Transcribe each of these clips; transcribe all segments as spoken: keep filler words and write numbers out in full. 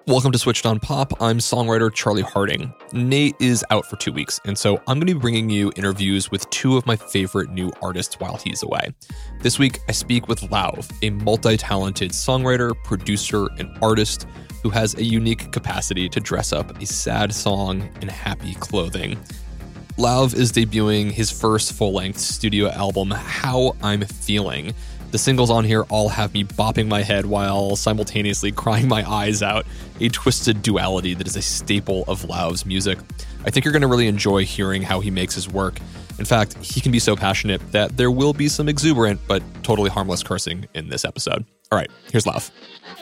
Welcome to Switched on Pop. I'm songwriter Charlie Harding. Nate is out for two weeks, and so I'm going to be bringing you interviews with two of my favorite new artists while he's away. This week, I speak with Lauv, a multi-talented songwriter, producer, and artist who has a unique capacity to dress up a sad song in happy clothing. Lauv is debuting his first full-length studio album, How I'm Feeling. The singles on here all have me bopping my head while simultaneously crying my eyes out, a twisted duality that is a staple of Lauv's music. I think you're going to really enjoy hearing how he makes his work. In fact, he can be so passionate that there will be some exuberant but totally harmless cursing in this episode. All right, here's Lauv.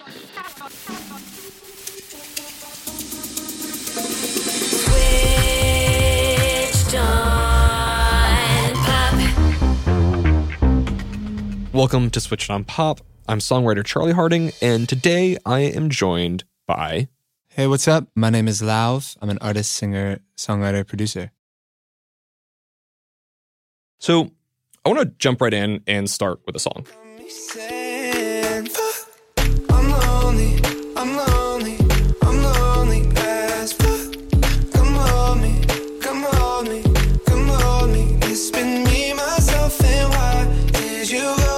Welcome to Switched on Pop. I'm songwriter Charlie Harding, and today I am joined by... Hey, what's up? My name is Lauv. I'm an artist, singer, songwriter, producer. So I want to jump right in and start with a song. I'm lonely, I'm lonely, I'm lonely as fuck. Come on me, come on me, come on me. It's been me, myself, and why did you go?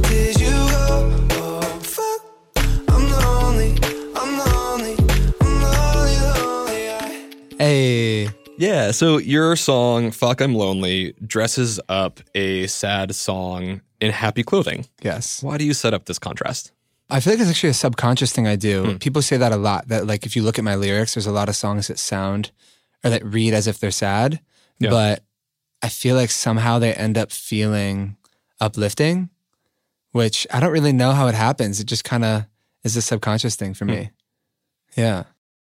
Hey. Yeah, so your song, Fuck I'm Lonely, dresses up a sad song in happy clothing. Yes. Why do you set up this contrast? I feel like it's actually a subconscious thing I do. Hmm. People say that a lot, that like if you look at my lyrics, there's a lot of songs that sound or that read as if they're sad, Yeah. but I feel like somehow they end up feeling uplifting, which I don't really know how it happens. It just kind of is a subconscious thing for Hmm. me. Yeah.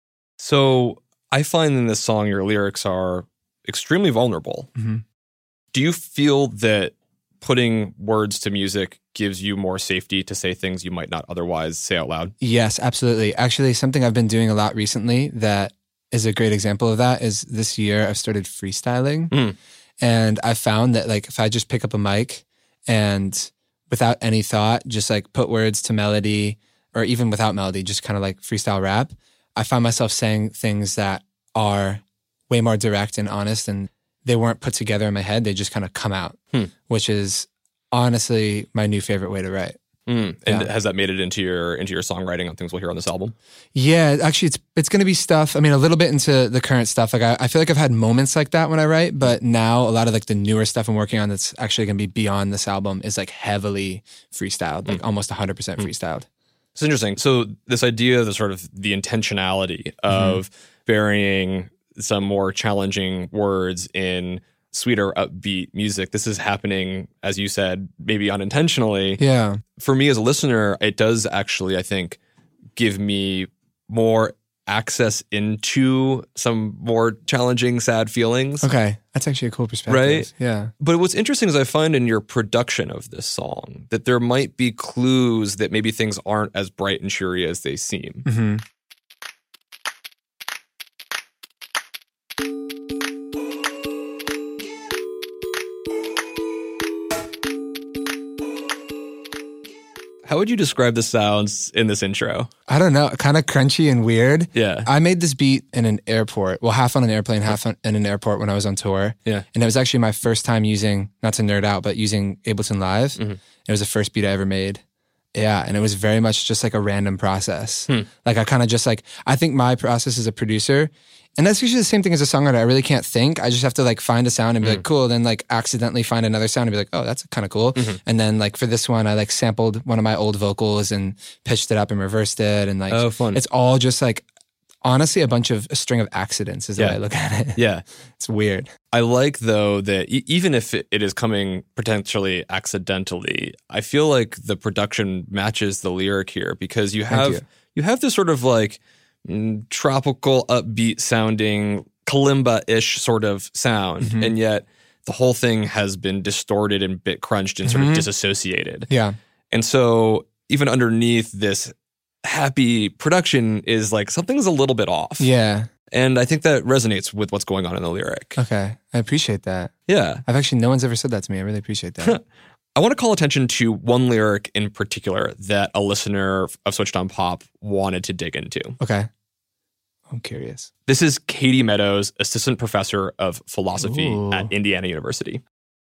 So I find in this song your lyrics are extremely vulnerable. Mm-hmm. Do you feel that putting words to music gives you more safety to say things you might not otherwise say out loud? Yes, absolutely. Actually, something I've been doing a lot recently that is a great example of that is this year I've started freestyling. Mm. And I found that like if I just pick up a mic and without any thought, just like put words to melody or even without melody, just kind of like freestyle rap, I find myself saying things that are way more direct and honest, and they weren't put together in my head. They just kind of come out, Hmm. which is honestly my new favorite way to write. Mm. And Yeah. has that made it into your into your songwriting on things we'll hear on this album? Yeah, actually, it's it's going to be stuff. I mean, a little bit into the current stuff. Like I, I feel like I've had moments like that when I write, but now a lot of like the newer stuff I'm working on that's actually going to be beyond this album is like heavily freestyled, like almost one hundred percent freestyled. It's interesting. So this idea of the sort of the intentionality of mm-hmm. burying some more challenging words in sweeter, upbeat music, this is happening, as you said, maybe unintentionally. Yeah. For me as a listener, it does actually, I think, give me more access into some more challenging, sad feelings. Okay. That's actually a cool perspective. Right? Yeah. But what's interesting is I find in your production of this song that there might be clues that maybe things aren't as bright and cheery as they seem. Mm-hmm. How would you describe the sounds in this intro? I don't know. Kind of crunchy and weird. Yeah. I made this beat in an airport. Well, half on an airplane, half on, in an airport when I was on tour. Yeah. And it was actually my first time using, not to nerd out, but using Ableton Live. Mm-hmm. It was the first beat I ever made. Yeah. And it was very much just like a random process. Hmm. Like I kind of just like, I think my process as a producer, and that's usually the same thing as a songwriter. I really can't think. I just have to like find a sound and be mm. like, cool. Then like accidentally find another sound and be like, oh, that's kind of cool. Mm-hmm. And then like for this one, I like sampled one of my old vocals and pitched it up and reversed it. And like, oh, fun. It's all just like, honestly, a bunch of, a string of accidents is the Yeah. way I look at it. Yeah. It's weird. I like, though, that e- even if it, it is coming potentially accidentally, I feel like the production matches the lyric here because you have you. you have this sort of like mm, tropical, upbeat sounding, kalimba-ish sort of sound, Mm-hmm. and yet the whole thing has been distorted and bit crunched and sort Mhm. of disassociated. Yeah. And so even underneath this happy production is like something's a little bit off. Yeah. And I think that resonates with what's going on in the lyric. Okay. I appreciate that. Yeah. I've actually, no one's ever said that to me. I really appreciate that. I want to call attention to one lyric in particular that a listener of Switched on Pop wanted to dig into. Okay. I'm curious. This is Katie Meadows, assistant professor of philosophy Ooh. at Indiana University.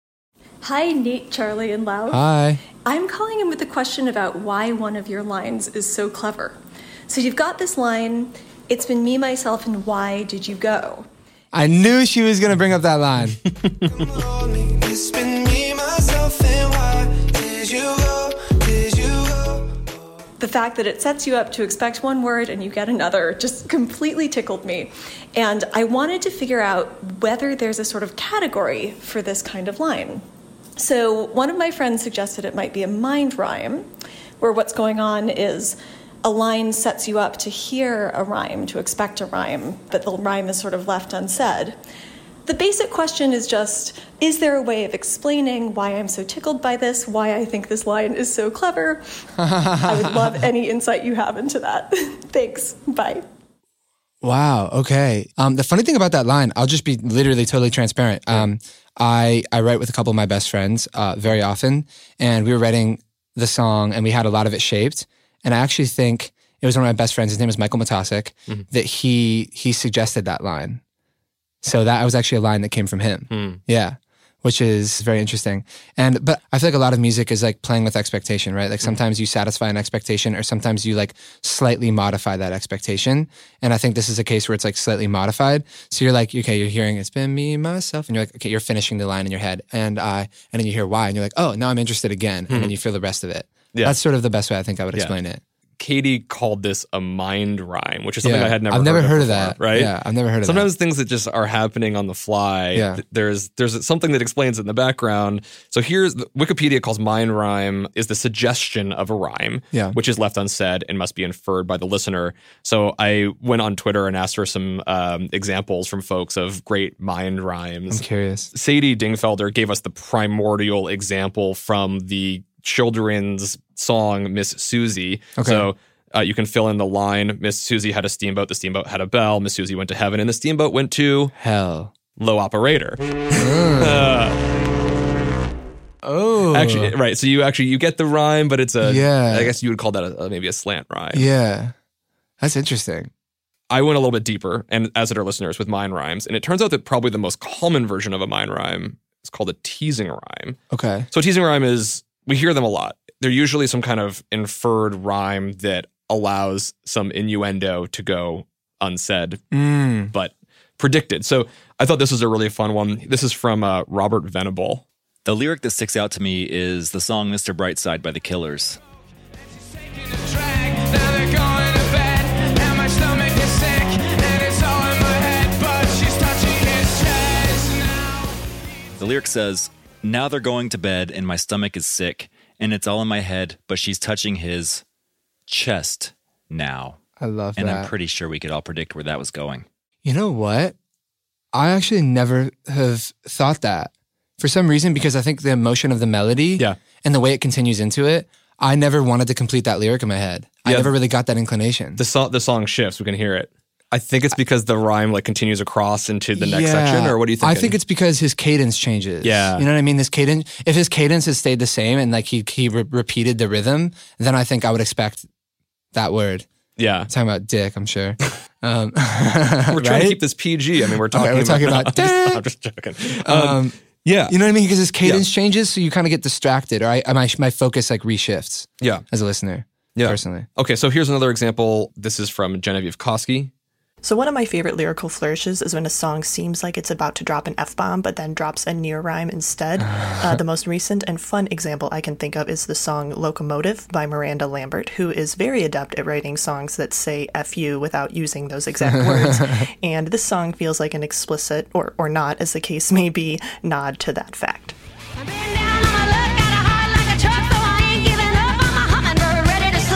Hi, Nate, Charlie, and Lau. Hi. I'm calling in with a question about why one of your lines is so clever. So you've got this line, it's been me, myself, and why did you go? I knew she was going to bring up that line. Come on me. It's been me, myself, and why did you go? Did you go? The fact that it sets you up to expect one word and you get another just completely tickled me. And I wanted to figure out whether there's a sort of category for this kind of line. So one of my friends suggested it might be a mind rhyme, where what's going on is a line sets you up to hear a rhyme, to expect a rhyme, but the rhyme is sort of left unsaid. The basic question is just, is there a way of explaining why I'm so tickled by this, why I think this line is so clever? I would love any insight you have into that. Thanks. Bye. Wow. Okay. Um, the funny thing about that line, I'll just be literally totally transparent. Um, I, I write with a couple of my best friends uh, very often, and we were writing the song and we had a lot of it shaped. And I actually think it was one of my best friends, his name is Michael Matasik, mm-hmm. that he he suggested that line. So that was actually a line that came from him. Mm. Yeah. Which is very interesting. And but I feel like a lot of music is like playing with expectation, right? Like sometimes you satisfy an expectation or sometimes you like slightly modify that expectation. And I think this is a case where it's like slightly modified. So you're like, okay, you're hearing it's been me, myself. And you're like, okay, you're finishing the line in your head. And I, and then you hear why. And you're like, oh, now I'm interested again. Mm-hmm. And then you feel the rest of it. Yeah. That's sort of the best way I think I would explain yeah. it. Katie called this a mind rhyme, which is something yeah. I had never I've never heard, heard of, of before, that. right? Yeah, I've never heard of Sometimes that. things that just are happening on the fly, yeah. there's there's something that explains it in the background. So here's, Wikipedia calls mind rhyme is the suggestion of a rhyme, yeah. which is left unsaid and must be inferred by the listener. So I went on Twitter and asked for some um, examples from folks of great mind rhymes. I'm curious. Sadie Dingfelder gave us the primordial example from the children's song Miss Susie. Okay. So Uh, you can fill in the line, Miss Susie had a steamboat, the steamboat had a bell, Miss Susie went to heaven, and the steamboat went to... hell. Low operator. Mm. Uh, oh. Actually, right, so you actually, you get the rhyme, but it's a... Yeah. I guess you would call that a, a, maybe a slant rhyme. Yeah. That's interesting. I went a little bit deeper, and as did our listeners, with mind rhymes, and it turns out that probably the most common version of a mind rhyme is called a teasing rhyme. Okay. So a teasing rhyme is, we hear them a lot. They're usually some kind of inferred rhyme that allows some innuendo to go unsaid, mm. but predicted. So I thought this was a really fun one. This is from uh, Robert Venable. The lyric that sticks out to me is the song Mister Brightside by The Killers. The lyric says, now they're going to bed and my stomach is sick and it's all in my head, but she's touching his chest now. I love and that. And I'm pretty sure we could all predict where that was going. You know what? I actually never have thought that. For some reason, because I think the emotion of the melody yeah. and the way it continues into it, I never wanted to complete that lyric in my head. I yeah. never really got that inclination. The, so- the song shifts. We can hear it. I think it's because the rhyme like continues across into the next yeah. section, or what do you think? I think it's because his cadence changes. Yeah. You know what I mean? This cadence, if his cadence has stayed the same and like he he re- repeated the rhythm, then I think I would expect that word. Yeah. I'm talking about dick, I'm sure. Um, we're trying right? to keep this P G. I mean, we're talking, okay, we're talking about, about I'm, just, I'm just joking. Um, um, yeah. You know what I mean? Because his cadence yeah. changes, so you kind of get distracted, or I, my, my focus like reshifts yeah. as a listener, yeah. personally. Okay, so here's another example. This is from Genevieve Koski. So one of my favorite lyrical flourishes is when a song seems like it's about to drop an F-bomb, but then drops a near rhyme instead. Uh, the most recent and fun example I can think of is the song Locomotive by Miranda Lambert, who is very adept at writing songs that say F you without using those exact words. And this song feels like an explicit, or, or not, as the case may be, nod to that fact. I've been down on my luck, got a heart like a truck, so I ain't giving up. I'm a hummingbird ready to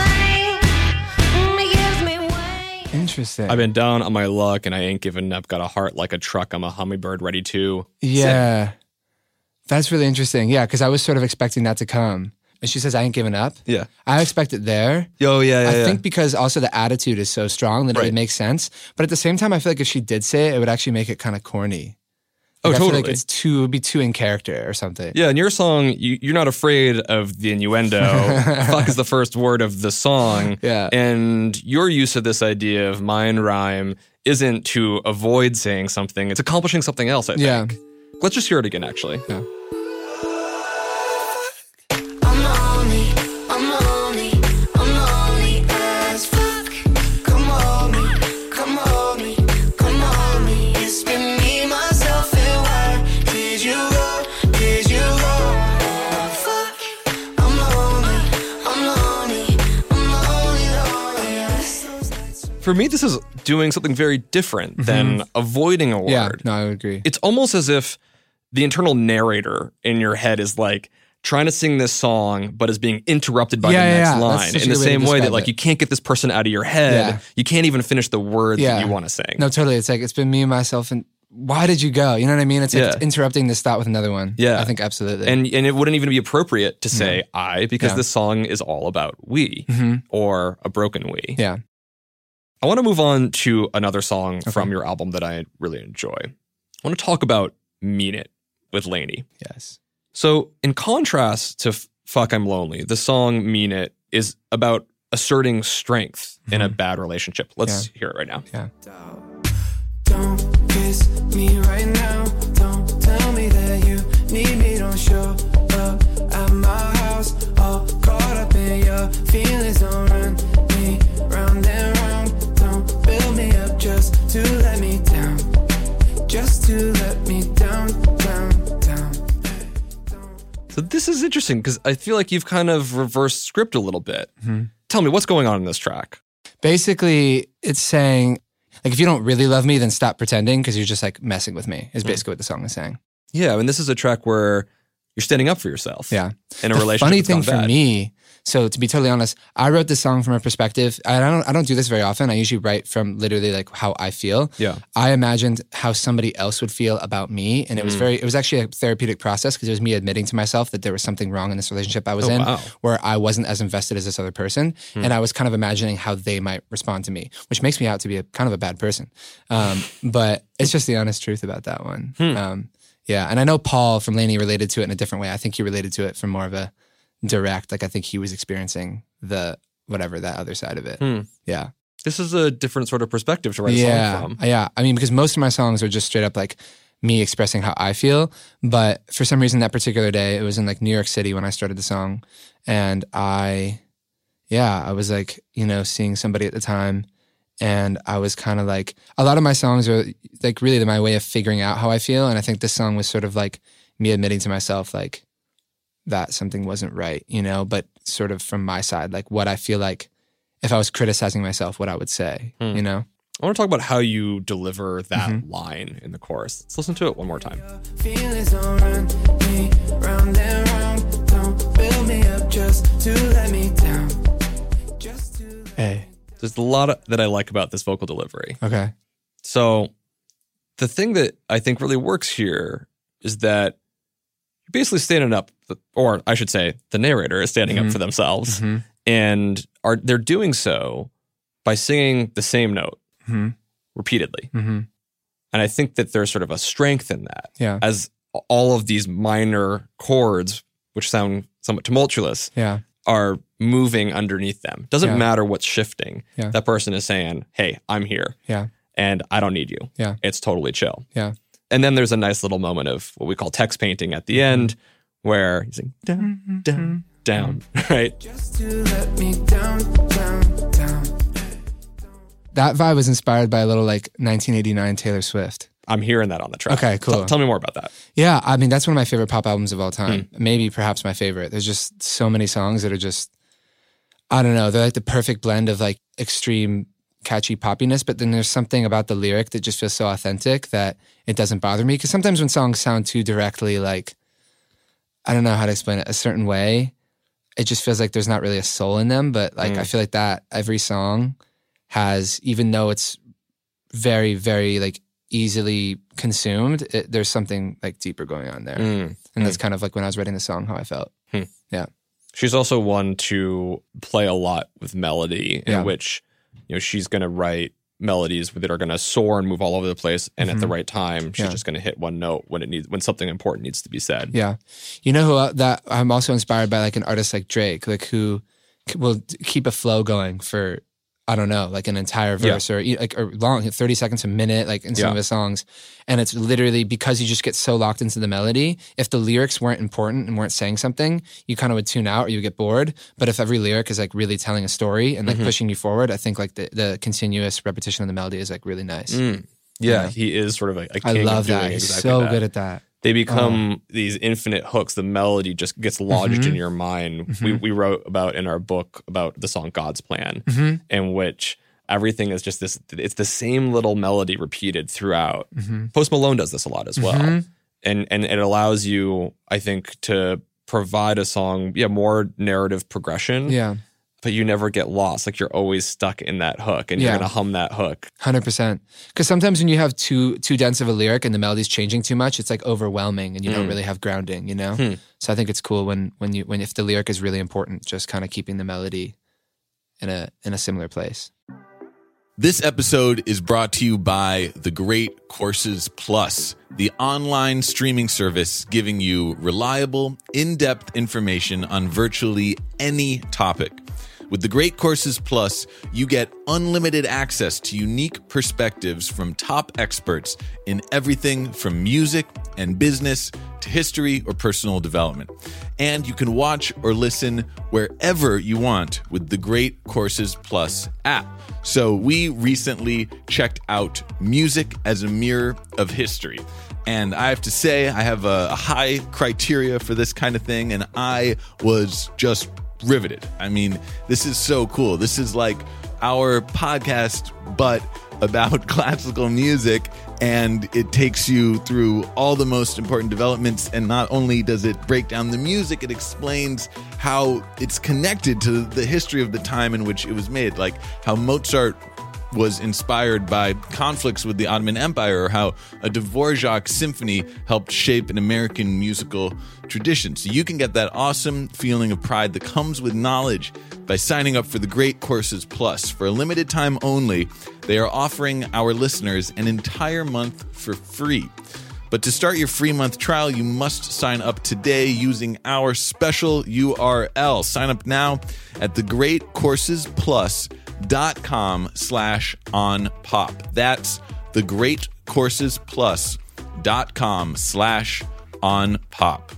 sing. Mm, it gives me way. Interesting. I've been down on my luck and I ain't giving up. Got a heart like a truck. I'm a hummingbird ready to. Yeah. Sing. That's really interesting. Yeah, because I was sort of expecting that to come. And she says, I ain't giving up. Yeah. I expect it there. Oh, yeah, yeah, I yeah. think because also the attitude is so strong that right. it would make sense. But at the same time, I feel like if she did say it, it would actually make it kind of corny. Oh, Like, I totally. feel like it's too, it would be too in character or something. Yeah, in your song, you, you're not afraid of the innuendo. Fuck is the first word of the song. Yeah. And your use of this idea of mind rhyme isn't to avoid saying something, it's accomplishing something else, I Yeah. think. Let's just hear it again, actually. Yeah. I'm lonely, I'm lonely, I'm lonely as fuck. Come hold me, come hold me, come hold me. It's been me, myself, and why did you go, did you go? Fuck, I'm lonely, I'm lonely, I'm lonely, lonely. Yes, those nights. For me, this is doing something very different than avoiding a word. Yeah, no, I would agree. It's almost as if the internal narrator in your head is like trying to sing this song, but is being interrupted by Yeah, the yeah, next yeah. That's line. such a In the good way to same way that describe like it. you can't get this person out of your head. Yeah. You can't even finish the word Yeah. that you want to sing. No, totally. It's like, it's been me and myself, and why did you go? You know what I mean? It's like Yeah. it's interrupting this thought with another one. Yeah. I think absolutely. And and it wouldn't even be appropriate to say I because Yeah. this song is all about we Mhm. or a broken we. yeah. I want to move on to another song from your album that I really enjoy. I want to talk about Mean It with Lainey. Yes. So, in contrast to F- Fuck I'm Lonely, the song Mean It is about asserting strength in a bad relationship. Let's hear it right now. Yeah. Don't kiss me right now. Don't tell me that you need me. Don't show up at my house. All caught up in your feelings. Don't run me round and round. Don't build me up just to let me down. Just to let me down, down, down. So, this is interesting because I feel like you've kind of reversed script a little bit. Tell me, what's going on in this track? Basically, it's saying, like, if you don't really love me, then stop pretending because you're just like messing with me, is basically what the song is saying. Yeah, and this is a track where you're standing up for yourself. Yeah. In a the relationship funny that's thing gone for bad. me, so to be totally honest, I wrote this song from a perspective. I don't I don't do this very often. I usually write from literally like how I feel. Yeah. I imagined how somebody else would feel about me, and it Mm. was very it was actually a therapeutic process because it was me admitting to myself that there was something wrong in this relationship I was Oh, in wow. where I wasn't as invested as this other person, and I was kind of imagining how they might respond to me, which makes me out to be a kind of a bad person. Um, but it's just the honest truth about that one. Um, yeah, and I know Paul from Lainey related to it in a different way. I think he related to it from more of a direct, like I think he was experiencing the whatever that other side of it. Yeah, This is a different sort of perspective to write a yeah, song from. yeah. I mean, because most of my songs are just straight up like me expressing how I feel. But for some reason, that particular day, it was in like New York City when I started the song, and I, yeah, I was like, you know, seeing somebody at the time. And I was kind of like, a lot of my songs are like really my way of figuring out how I feel. And I think this song was sort of like me admitting to myself, like, that something wasn't right, you know, but sort of from my side, like what I feel like if I was criticizing myself, what I would say, you know? I want to talk about how you deliver that Mm-hmm. line in the chorus. Let's listen to it one more time. Feelings don't run me round and round. Don't build me up just to let me down. Just to Hey. There's a lot of, that I like about this vocal delivery. Okay. So the thing that I think really works here is that you're basically standing up, or I should say the narrator is standing up for themselves, and are they're doing so by singing the same note repeatedly. Mhm. And I think that there's sort of a strength in that. Yeah. As all of these minor chords, which sound somewhat tumultuous, Yeah. are moving underneath them. Doesn't Yeah. matter what's shifting. Yeah. That person is saying, hey, I'm here Yeah. and I don't need you. Yeah. It's totally chill. Yeah. And then there's a nice little moment of what we call text painting at the Mm-hmm. end where he's saying, down, down, down, right? just to let me down, down, down. That vibe was inspired by a little like nineteen eighty-nine Taylor Swift. I'm hearing that on the track. Okay, cool. Tell, tell me more about that. Yeah, I mean, that's one of my favorite pop albums of all time. Hmm. Maybe perhaps my favorite. There's just so many songs that are just, I don't know, they're like the perfect blend of like extreme catchy poppiness, but then there's something about the lyric that just feels so authentic that it doesn't bother me. Because sometimes when songs sound too directly like, I don't know how to explain it, a certain way, it just feels like there's not really a soul in them. But like, I feel like that every song has, even though it's very, very like easily consumed, it, there's something like deeper going on there. Mm. And that's kind of like when I was writing the song, how I felt. Hmm. Yeah. She's also one to play a lot with melody, in Yeah. which, you know, she's going to write melodies that are going to soar and move all over the place, and at the right time, she's Yeah. just going to hit one note when it needs when something important needs to be said. Yeah. You know who uh, that I'm also inspired by, like an artist like Drake, like who c- will d- keep a flow going for I don't know, like an entire verse or like or long, thirty seconds a minute, like in some Yeah. of his songs. And it's literally because you just get so locked into the melody. If the lyrics weren't important and weren't saying something, you kind of would tune out or you get bored. But if every lyric is like really telling a story and like Mm-hmm. pushing you forward, I think like the, the continuous repetition of the melody is like really nice. Mm. Yeah, Yeah. he is sort of a, a I king love of doing that. He's exactly so that. good at that. They become these infinite hooks. The melody just gets lodged in your mind. We we wrote about in our book about the song God's Plan, in which everything is just this, it's the same little melody repeated throughout. Post Malone does this a lot as well. And and it allows you, I think, to provide a song, yeah, more narrative progression. Yeah. But you never get lost. Like you're always stuck in that hook and Yeah. you're gonna hum that hook. one hundred percent. Because sometimes when you have too too dense of a lyric and the melody's changing too much, it's like overwhelming and you don't really have grounding, you know? Hmm. So I think it's cool when when you when if the lyric is really important, just kind of keeping the melody in a in a similar place. This episode is brought to you by The Great Courses Plus, the online streaming service giving you reliable, in-depth information on virtually any topic. With The Great Courses Plus, you get unlimited access to unique perspectives from top experts in everything from music and business to history or personal development. And you can watch or listen wherever you want with the Great Courses Plus app. So we recently checked out Music as a Mirror of History. And I have to say, I have a, a high criteria for this kind of thing, and I was just riveted. I mean, this is so cool. This is like our podcast, but about classical music, and it takes you through all the most important developments. And not only does it break down the music, it explains how it's connected to the history of the time in which it was made, like how Mozart was inspired by conflicts with the Ottoman Empire, or how a Dvorak symphony helped shape an American musical tradition. So you can get that awesome feeling of pride that comes with knowledge by signing up for the Great Courses Plus. For a limited time only, they are offering our listeners an entire month for free. But to start your free month trial, you must sign up today using our special U R L. Sign up now at the great courses plus dot com slash on pop. That's the great courses plus dot com slash on pop.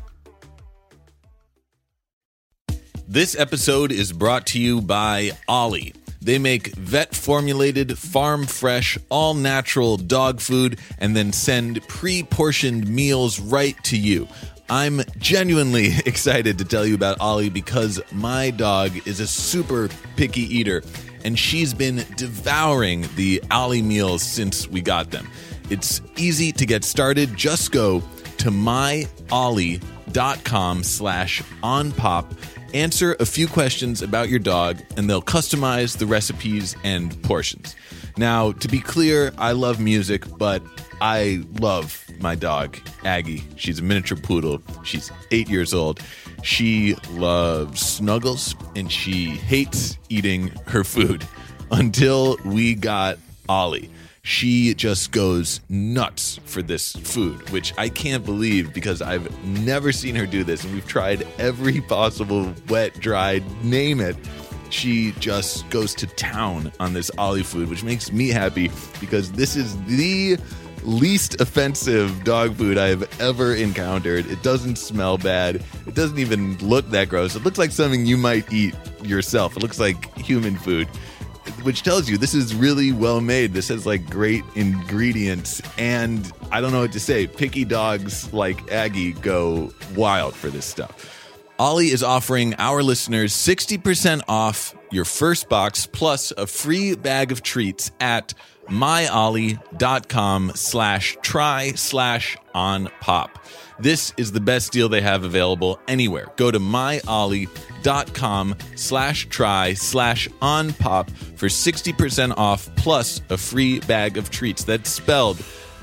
This episode is brought to you by Ollie. They make vet-formulated, farm-fresh, all-natural dog food and then send pre-portioned meals right to you. I'm genuinely excited to tell you about Ollie because my dog is a super picky eater, and she's been devouring the Ollie meals since we got them. It's easy to get started. Just go to my ollie dot com slash on pop. Answer a few questions about your dog, and they'll customize the recipes and portions. Now, to be clear, I love music, but I love my dog, Aggie. She's a miniature poodle. She's eight years old. She loves snuggles, and she hates eating her food until we got Ollie. She just goes nuts for this food, which I can't believe because I've never seen her do this. And we've tried every possible wet, dried, name it. She just goes to town on this Ollie food, which makes me happy because this is the least offensive dog food I have ever encountered. It doesn't smell bad. It doesn't even look that gross. It looks like something you might eat yourself. It looks like human food, which tells you this is really well made. This has like great ingredients, and I don't know what to say. Picky dogs like Aggie go wild for this stuff. Ollie is offering our listeners sixty percent off your first box plus a free bag of treats at my ollie dot com slash try slash on pop. This is the best deal they have available anywhere. Go to my ollie dot com slash try slash on pop for sixty percent off plus a free bag of treats. That's spelled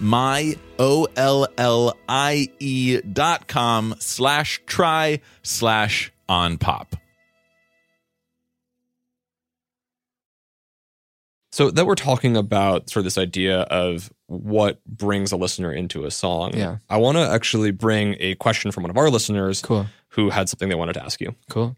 my O L L I E dot com slash try slash on pop. So that we're talking about sort of this idea of what brings a listener into a song. Yeah. I want to actually bring a question from one of our listeners Cool. who had something they wanted to ask you. Cool.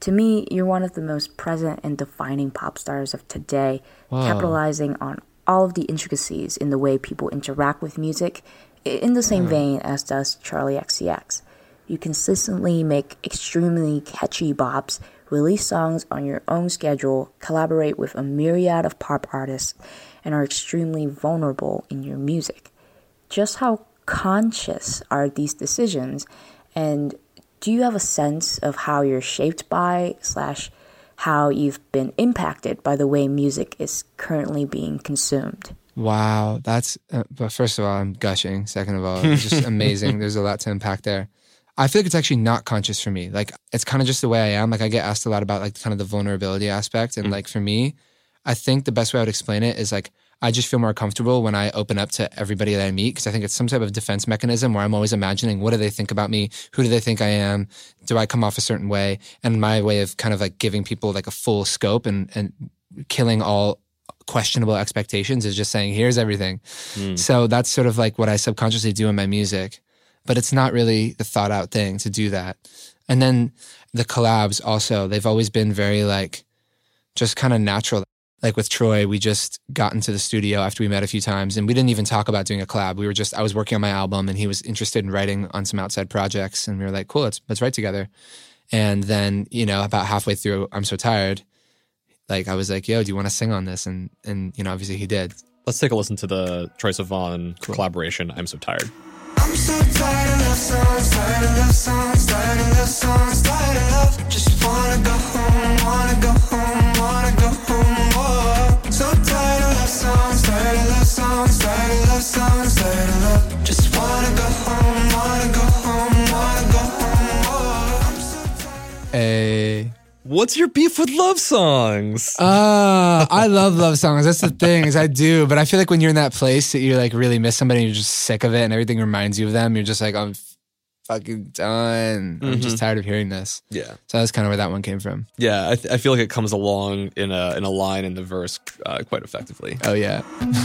To me, you're one of the most present and defining pop stars of today, Wow. capitalizing on all of the intricacies in the way people interact with music, i- in the same vein as does Charlie X C X. You consistently make extremely catchy bops, release songs on your own schedule, collaborate with a myriad of pop artists, and are extremely vulnerable in your music. Just how conscious are these decisions, and do you have a sense of how you're shaped by slash how you've been impacted by the way music is currently being consumed? Wow, that's. Uh, but first of all, I'm gushing. Second of all, it's just amazing. There's a lot to unpack there. I feel like it's actually not conscious for me. Like it's kind of just the way I am. Like I get asked a lot about like kind of the vulnerability aspect, and like for me, I think the best way I would explain it is like I just feel more comfortable when I open up to everybody that I meet, because I think it's some type of defense mechanism where I'm always imagining what do they think about me, who do they think I am, do I come off a certain way, and my way of kind of like giving people like a full scope and and killing all questionable expectations is just saying here's everything. So that's sort of like what I subconsciously do in my music, but it's not really the thought out thing to do that. And then the collabs also, they've always been very like just kind of natural. Like with Troy, we just got into the studio after we met a few times, and we didn't even talk about doing a collab. We were just, I was working on my album and he was interested in writing on some outside projects, and we were like, cool, let's let's write together. And then, you know, about halfway through I'm So Tired, like I was like, yo, do you want to sing on this? And and you know, obviously he did. Let's take a listen to the Troye Sivan collaboration, I'm So Tired. I'm so tired of love songs, tired of love songs, tired of love songs, tired of love. Just wanna go home, wanna go home, wanna go home. Oh, so tired of love songs, tired of love songs, tired of love songs, tired of love. Just wanna go home, wanna go home, wanna go home. Oh, I'm so tired. Hey. What's your beef with love songs? Uh, I love love songs. That's the thing, is I do. But I feel like when you're in that place that you like really miss somebody and you're just sick of it and everything reminds you of them, you're just like, I'm fucking done. I'm just tired of hearing this. Yeah. So that's kind of where that one came from. Yeah, I, th- I feel like it comes along in a in a line in the verse uh, quite effectively. Oh, yeah.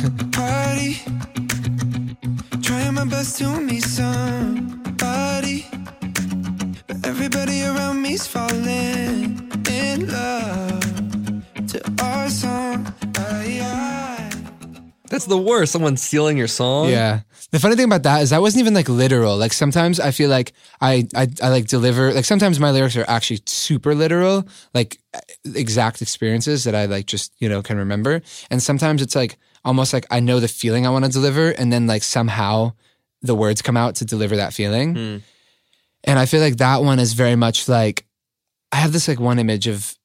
Party, trying my best to meet somebody, but everybody around me's falling in love to our song. Aye, aye. That's the worst. Someone stealing your song. Yeah. The funny thing about that is that wasn't even like literal. Like sometimes I feel like I, I, I like deliver, like sometimes my lyrics are actually super literal, like exact experiences that I like just, you know, can remember. And sometimes it's like almost like I know the feeling I want to deliver, and then like somehow the words come out to deliver that feeling. Hmm. And I feel like that one is very much like, I have this like one image of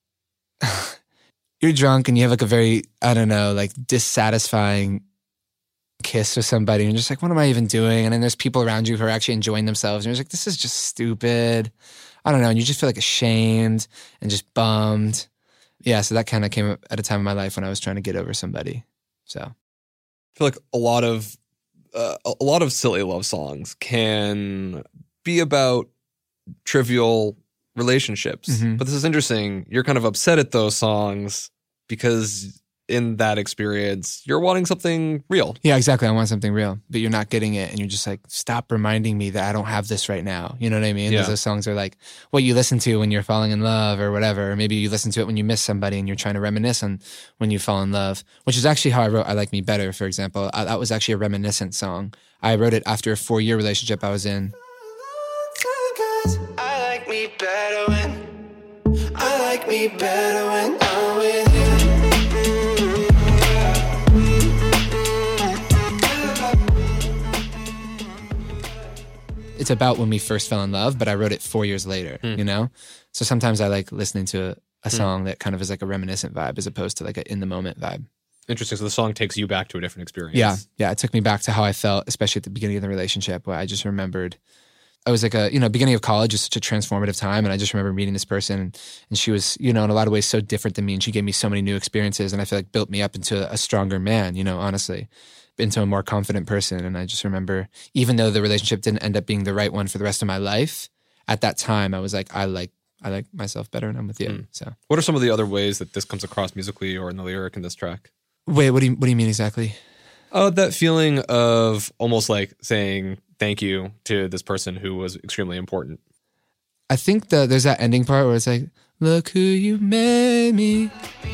you're drunk and you have like a very, I don't know, like dissatisfying kiss with somebody, and you're just like, what am I even doing? And then there's people around you who are actually enjoying themselves, and you're just like, this is just stupid. I don't know. And you just feel like ashamed and just bummed. Yeah, so that kind of came up at a time in my life when I was trying to get over somebody. So I feel like a lot of uh, a lot of silly love songs can be about trivial relationships. Mhm. But this is interesting. You're kind of upset at those songs because in that experience, you're wanting something real. yeah, exactly. I want something real, but you're not getting it, and you're just like, stop reminding me that I don't have this right now. You know what I mean? Yeah. Those songs are like what you listen to when you're falling in love or whatever. Or maybe you listen to it when you miss somebody and you're trying to reminisce on when you fall in love, which is actually how I wrote I Like Me Better, for example. I, that was actually a reminiscent song. I wrote it after a four-year relationship I was in. I like me better when I like me better when I'm with you. It's about when we first fell in love, but I wrote it four years later, Hmm. you know? So sometimes I like listening to a, a song that kind of is like a reminiscent vibe as opposed to like an in-the-moment vibe. Interesting. So the song takes you back to a different experience. Yeah, yeah. It took me back to how I felt, especially at the beginning of the relationship, where I just remembered I was like a, you know, beginning of college is such a transformative time. And I just remember meeting this person, and, and she was, you know, in a lot of ways so different than me. And she gave me so many new experiences, and I feel like built me up into a stronger man, you know, honestly, into a more confident person. And I just remember, even though the relationship didn't end up being the right one for the rest of my life, at that time I was like, I like, I like myself better and I'm with you. Mm. So What are some of the other ways that this comes across musically or in the lyric in this track? wait, what do you, what do you mean exactly? Oh, that feeling of almost like saying thank you to this person who was extremely important. I think the, there's that ending part where it's like, Look who you made me.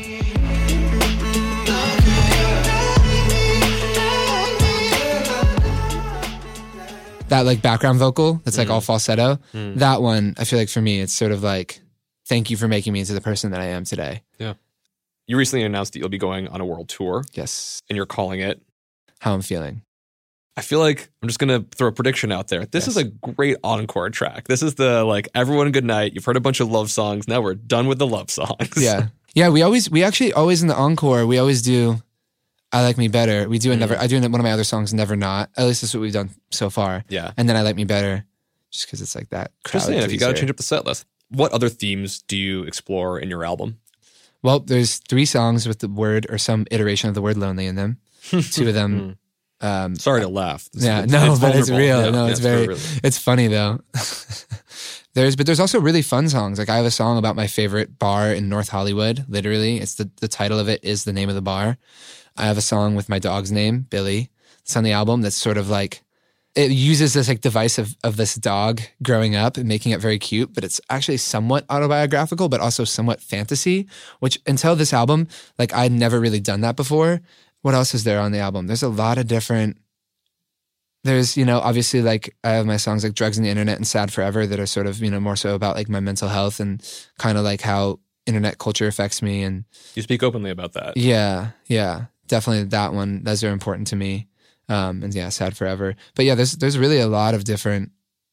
That like background vocal that's like all falsetto. That one, I feel like for me, it's sort of like, thank you for making me into the person that I am today. Yeah. You recently announced that you'll be going on a world tour, Yes. and you're calling it. How I'm feeling. I feel like I'm just going to throw a prediction out there. This Yes. is a great encore track. This is the like, everyone good night. You've heard a bunch of love songs. Now we're done with the love songs. Yeah. Yeah, we always, we actually always in the encore, we always do I Like Me Better. We do a never, I do one of my other songs, Never Not. At least that's what we've done so far. Yeah. And then I Like Me Better, just because it's like that crowd Just saying, if you got to pleaser. change up the set list. What other themes do you explore in your album? Well, there's three songs with the word or some iteration of the word lonely in them. Two of them. um, Sorry to laugh. This- yeah, it's- no, it's but it's vulnerable. real. Yeah, no, yeah, it's very, real. it's funny though. there's, but there's also really fun songs. Like I have a song about my favorite bar in North Hollywood. Literally, it's the the title of it is the name of the bar. I have a song with my dog's name, Billy. It's on the album. That's sort of like, it uses this like device of, of this dog growing up and making it very cute, but it's actually somewhat autobiographical, but also somewhat fantasy, which until this album, like I'd never really done that before. What else is there on the album? There's a lot of different, there's, you know, obviously like I have my songs like Drugs and the Internet and Sad Forever that are sort of, you know, more so about like my mental health and kind of like how internet culture affects me. And You speak openly about that. yeah, yeah, definitely that one. Those are important to me. Um, and yeah, Sad Forever. But yeah, there's there's really a lot of different.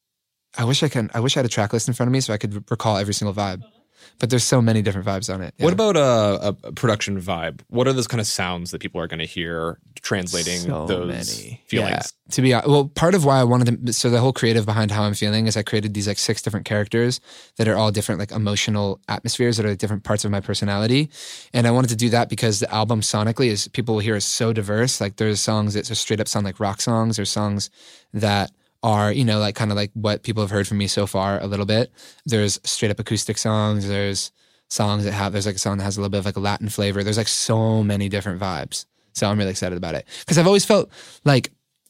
I wish I can. I wish I had a track list in front of me so I could recall every single vibe. But there's so many different vibes on it. What Yeah. about a, a production vibe? What are those kind of sounds that people are going to hear translating So those many. feelings? Yeah. To be hon- well, part of why I wanted to. So the whole creative behind How I'm Feeling is I created these like six different characters that are all different like emotional atmospheres that are like, different parts of my personality, and I wanted to do that because the album sonically is people will hear is so diverse. Like there's songs that just straight up sound like rock songs. There's songs that are, you know, like kind of like what people have heard from me so far a little bit. There's straight up acoustic songs. There's songs that have, there's like a song that has a little bit of like a Latin flavor. There's like so many different vibes. So I'm really excited about it. Because I've always felt like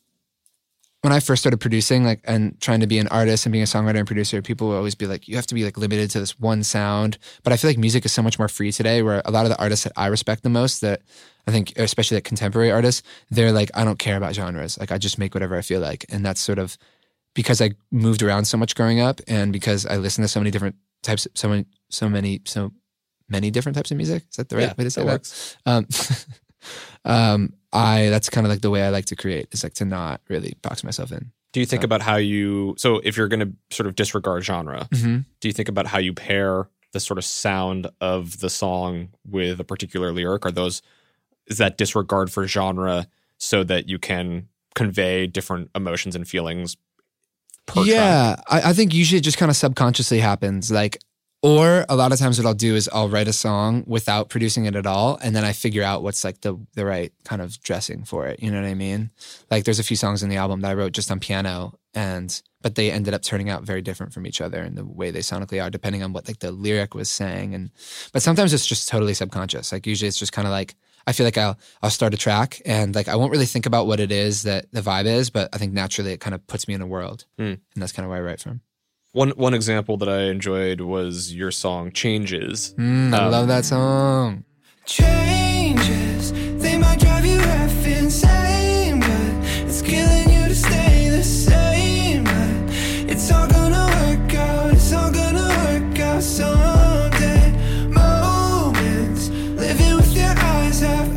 when I first started producing like and trying to be an artist and being a songwriter and producer, people would always be like, you have to be like limited to this one sound. But I feel like music is so much more free today where a lot of the artists that I respect the most that I think, especially like contemporary artists, they're like, I don't care about genres. Like I just make whatever I feel like. And that's sort of because I moved around so much growing up and because I listened to so many different types, so many, so many, so many different types of music. Is that the right Yeah, way to say that that? works. Um, um, I, that's kind of like the way I like to create is like to not really box myself in. Do you think about how you, so if you're going to sort of disregard genre, Mm-hmm. do you think about how you pair the sort of sound of the song with a particular lyric? Are those, is that disregard for genre so that you can convey different emotions and feelings per track? Yeah, I, I think usually it just kind of subconsciously happens. Like, or a lot of times what I'll do is I'll write a song without producing it at all, and then I figure out what's like the the right kind of dressing for it. You know what I mean? Like, there's a few songs in the album that I wrote just on piano, and but they ended up turning out very different from each other in the way they sonically are, depending on what like the lyric was saying. And but sometimes it's just totally subconscious. Like usually it's just kind of like I feel like I'll I'll start a track and like I won't really think about what it is that the vibe is, but I think naturally it kind of puts me in a world, Hmm. and that's kind of where I write from. One one example that I enjoyed was your song Changes. Mm, I Um, love that song. Changes, they might drive you half insane, but it's killing you to stay the same. But it's all gonna work out, it's all gonna work out someday. Moments, living with your eyes half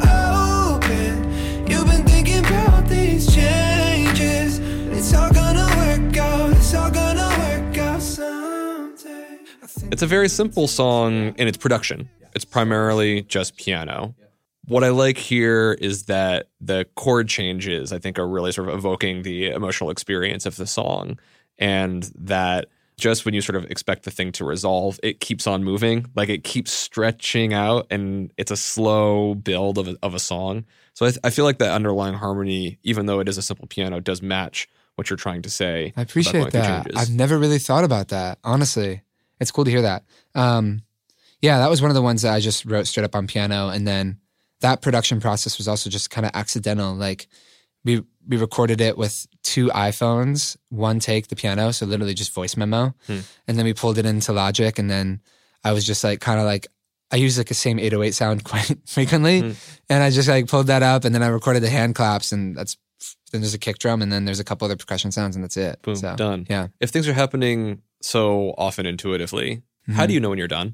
open. You've been thinking about these changes. It's all gonna work out, it's all gonna work out someday. I think It's a very simple song in its production. It's primarily just piano. What I like here is that the chord changes, I think, are really sort of evoking the emotional experience of the song. And that just when you sort of expect the thing to resolve, it keeps on moving. Like it keeps stretching out and it's a slow build of a, of a song. So I, th- I feel like that underlying harmony, even though it is a simple piano, does match what you're trying to say. I about appreciate going through that. changes. I've never really thought about that, honestly. It's cool to hear that. Um, yeah, that was one of the ones that I just wrote straight up on piano. And then that production process was also just kind of accidental. Like we we recorded it with two iPhones, one take the piano, so literally just voice memo. Hmm. And then we pulled it into Logic. And then I was just like kind of like, I use like the same eight oh eight sound quite frequently. Mm. And I just like pulled that up and then I recorded the hand claps and that's, then there's a kick drum and then there's a couple other percussion sounds and that's it. Boom, so, done. Yeah. If things are happening so often intuitively, mm-hmm. how do you know when you're done?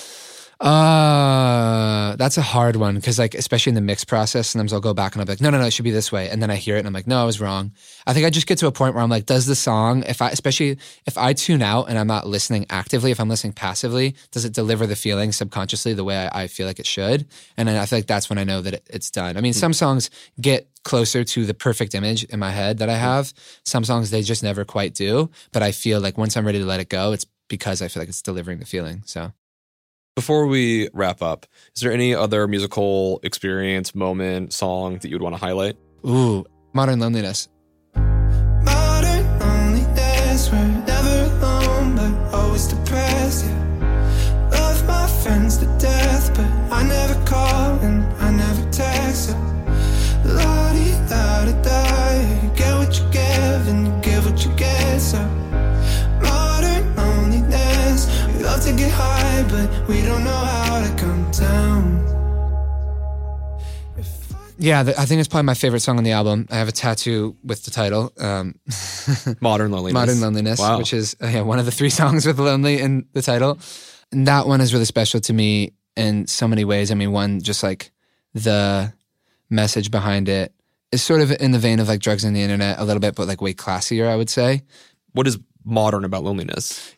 Uh, that's a hard one because like, especially in the mix process, sometimes I'll go back and I'll be like, no, no, no, it should be this way. And then I hear it and I'm like, no, I was wrong. I think I just get to a point where I'm like, does the song, if I, especially if I tune out and I'm not listening actively, if I'm listening passively, does it deliver the feeling subconsciously the way I, I feel like it should? And then I feel like that's when I know that it, it's done. I mean, mm-hmm. some songs get closer to the perfect image in my head that I have. Some songs, they just never quite do. But I feel like once I'm ready to let it go, it's because I feel like it's delivering the feeling. So. Before we wrap up, is there any other musical experience, moment, song that you would want to highlight? Ooh, Modern Loneliness. Modern loneliness, we're never alone, but always depressed, yeah. Love my friends to death, but I never call and I never text, yeah. La-di-da-da-da, you get what you give and you give what you get, so modern loneliness, we love to get high, but we don't know how to come down. Yeah, the, I think it's probably my favorite song on the album. I have a tattoo with the title. Um, Modern Loneliness. Modern Loneliness, wow. which is uh, yeah, one of the three songs with lonely in the title. And that one is really special to me in so many ways. I mean, one, just like the message behind it is sort of in the vein of like Drugs and the Internet a little bit, but like way classier, I would say. What is modern about loneliness?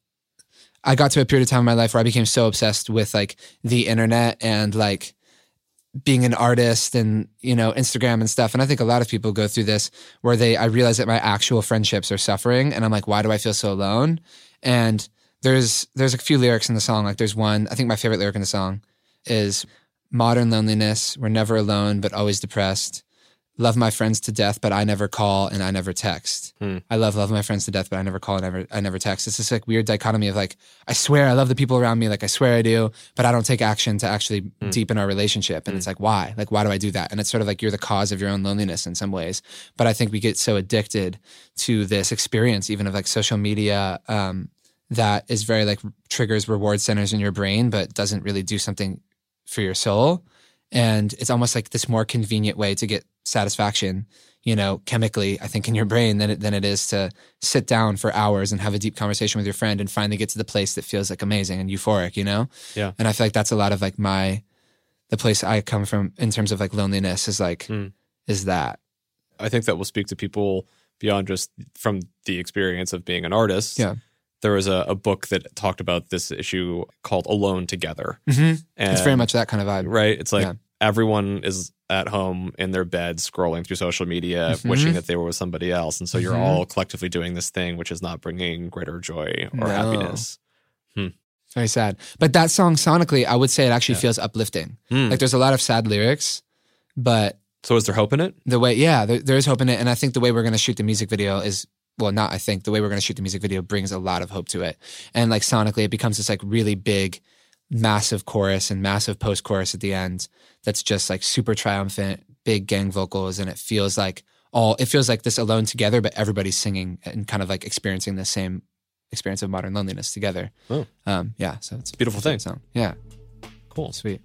I got to a period of time in my life where I became so obsessed with like the internet and like being an artist and, you know, Instagram and stuff. And I think a lot of people go through this where they, I realize that my actual friendships are suffering and I'm like, why do I feel so alone? And there's, there's a few lyrics in the song. Like there's one, I think my favorite lyric in the song is modern loneliness. We're never alone, but always depressed. Love my friends to death, but I never call and I never text. Hmm. I love love my friends to death, but I never call and I never, I never text. It's this like weird dichotomy of like, I swear I love the people around me, like I swear I do, but I don't take action to actually hmm. deepen our relationship. And hmm. it's like, why? Like, why do I do that? And it's sort of like you're the cause of your own loneliness in some ways. But I think we get so addicted to this experience, even of like social media, um, that is very like triggers reward centers in your brain, but doesn't really do something for your soul. And it's almost like this more convenient way to get satisfaction, you know, chemically, I think in your brain than it, than it is to sit down for hours and have a deep conversation with your friend and finally get to the place that feels like amazing and euphoric, you know? Yeah. And I feel like that's a lot of like my, the place I come from in terms of like loneliness is like, mm. is that. I think that will speak to people beyond just from the experience of being an artist. Yeah. There was a, a book that talked about this issue called Alone Together. Mm-hmm. And, it's very much that kind of vibe. Right? It's like yeah. everyone is at home in their bed scrolling through social media, mm-hmm. wishing that they were with somebody else. And so you're mm-hmm. all collectively doing this thing, which is not bringing greater joy or no. happiness. Hmm. Very sad. But that song sonically, I would say it actually yeah. feels uplifting. Mm. Like there's a lot of sad lyrics, but... So is there hope in it? The way, yeah, there, there is hope in it. And I think the way we're going to shoot the music video is... Well, not I think. The way we're going to shoot the music video brings a lot of hope to it. And like sonically, it becomes this like really big, massive chorus and massive post-chorus at the end that's just like super triumphant, big gang vocals. And it feels like all, it feels like this Alone Together, but everybody's singing and kind of like experiencing the same experience of modern loneliness together. Oh. Um, yeah, so it's a beautiful thing. Song. Yeah. Cool. Sweet.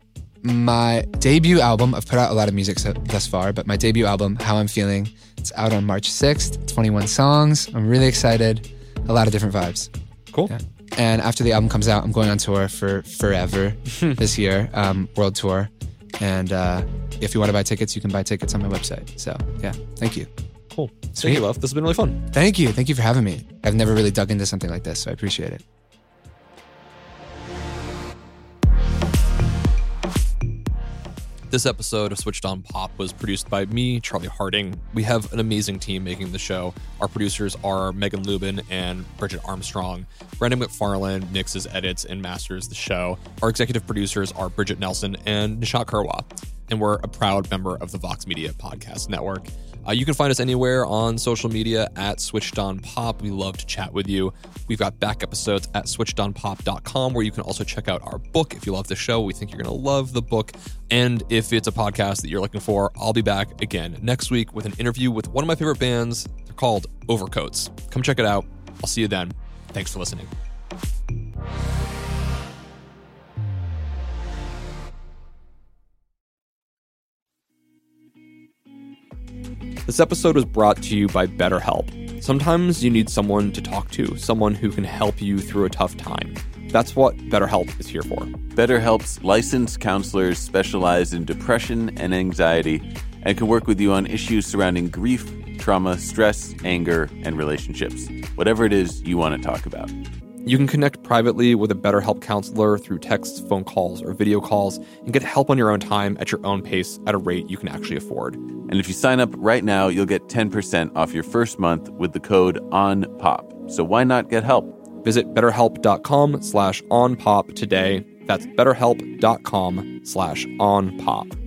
My debut album, I've put out a lot of music so, thus far, but my debut album, How I'm Feeling, it's out on March sixth, twenty-one songs. I'm really excited. A lot of different vibes. Cool. Yeah. And after the album comes out, I'm going on tour for forever this year, um, world tour. And uh, if you want to buy tickets, you can buy tickets on my website. So yeah, thank you. Cool. Sweet. Thank you, love. This has been really fun. Thank you. Thank you for having me. I've never really dug into something like this, so I appreciate it. This episode of Switched On Pop was produced by me, Charlie Harding. We have an amazing team making the show. Our producers are Megan Lubin and Bridget Armstrong. Brandon McFarland mixes, edits, and masters the show. Our executive producers are Bridget Nelson and Nishat Kurwa. And we're a proud member of the Vox Media Podcast Network. Uh, you can find us anywhere on social media at Switched On Pop. We love to chat with you. We've got back episodes at switched on pop dot com where you can also check out our book. If you love the show, we think you're going to love the book. And if it's a podcast that you're looking for, I'll be back again next week with an interview with one of my favorite bands. They're called Overcoats. Come check it out. I'll see you then. Thanks for listening. This episode was brought to you by BetterHelp. Sometimes you need someone to talk to, someone who can help you through a tough time. That's what BetterHelp is here for. BetterHelp's licensed counselors specialize in depression and anxiety and can work with you on issues surrounding grief, trauma, stress, anger, and relationships. Whatever it is you want to talk about. You can connect privately with a BetterHelp counselor through texts, phone calls, or video calls and get help on your own time at your own pace at a rate you can actually afford. And if you sign up right now, you'll get ten percent off your first month with the code ONPOP. So why not get help? Visit betterhelp.com slash onpop today. That's betterhelp.com slash onpop.